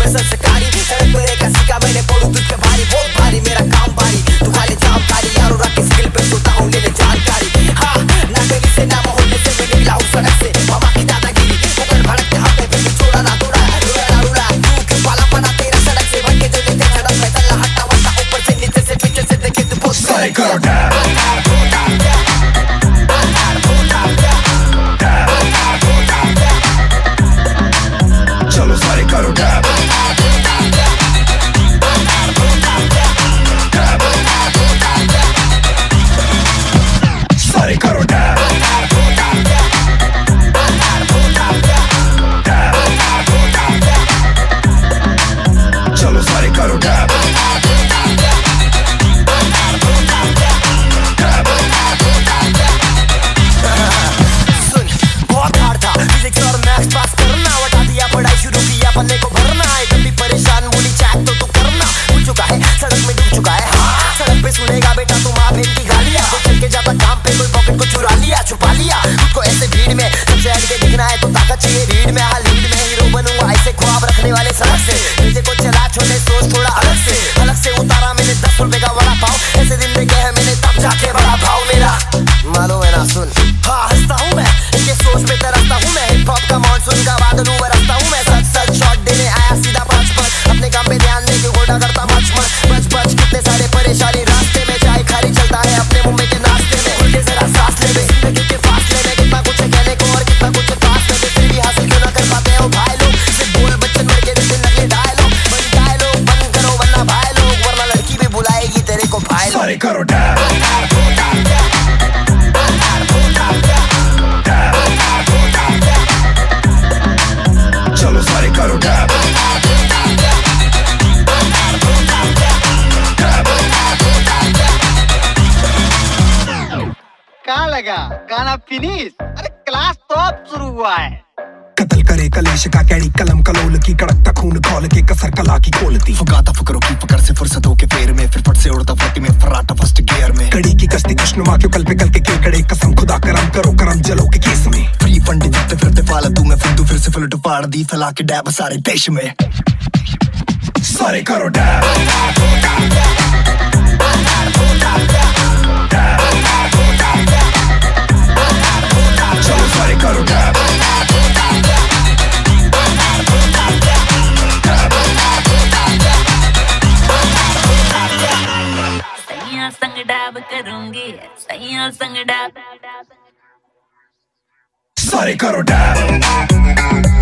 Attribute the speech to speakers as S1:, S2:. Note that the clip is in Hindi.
S1: संस्कारी सड़क मेरे कसी का मैंने पढ़ू तुझ पे भारी बहुत भारी मेरा काम भारी तू खाली जानकारी यारों रख के स्किल पे सोता हूँ लेने जानकारी हाँ ना गली से ना मोहल्ले से मैं निकला हूँ सड़क से मामा की दादागिरी मुकर भड़कते हाथ पे भी छोड़ा ना दौड़ा रुला तू क्यों पाला पना तेरा सड़क से भटके जो लेते सड़क पे चला हट्टा वट्टा ऊपर से नीचे से पीछे से देखे तू बहुत सारे करो चलो सारे करो डैब सारे करो डैब चलो सारे करो डैब सुन बहुत हार्ड था फिजिक्स और मैथ्स पास करना बता दिया पढ़ाई शुरू किया पन्ने को भरना है जब भी परेशान बोली चैट तो तू करना भूल चुका है सड़क में डूब चुका है हाँ सड़क पे सुनेगा बेटा तू माँ बहन की गालियाँ तो चल के जाता काम पे कोई पॉकेट को चुरा लिया छुपा लिया खुद को ऐसे भीड़ में सबसे हट के दिखना है तो ताकत चाहिए रीड में हाँ लीड में हीरो बनूंगा ऐसे ख्वाब रखने वाले सड़क से नीचे को चला छोटे सोच थोड़ा अलग से उतारा मैंने 10 रुपए का बड़ा पाव ऐसे दिन देखे है मैंने तब जाके बड़ा भाव मेरा मालूम है ना सुन हाँ हंसता हूँ मैं इनके सोच पे तरसता हूँ मैं हिप हॉप का मॉनसून का बादल बरसता हूँ मैं सच शॉट देने आया सीधा 5 पर अपने काम पे ध्यान दे के घोड़ा करता बच कितने सारे परेशानी रास्ते में चाय खाली चलता है अपने मुंबई के नाश्ते में उल्टे जरा सांस ले जिंदगी के फासले में कितना कुछ है कहने को और कितना कुछ है पास में फिर भी हासिल क्यों ना कर पाते हो भाई लोग सिर्फ बोल बच्चन मर के देते नकली डायलॉग बंद करो वरना भाई लोग वरना लड़की भी बुलाएगी तेरे को भाई सारे करो डैब चलो सारे करो डैब
S2: कहाँ लगा गाना फिनिश अरे क्लास तो अब शुरू हुआ है
S3: कत्ल करे कलेश का कैडी कलम कलोल की कड़कता खून खोल के कसर कला की खोलती
S4: फुकाता फकरों की पकड़ से फुर्सतों के फेर में फिर फट से उड़ता फटी में फराटा फर्स्ट गियर में
S3: कड़ी की कश्ती कृष्णवा क्यों कल पे कल के केकड़े कसम खुदा करम करो करम जलो के केस में
S4: फ्री फंड जितने फिरते फालतू में फुद्दू फिर से फुलट फाड़ दी फैला के डैब सारे देश में
S3: सारे करो डैब चलो सारे करो डैब
S5: सैया संग डैब करूंगी सैया संग डैब
S3: सारे करो डैब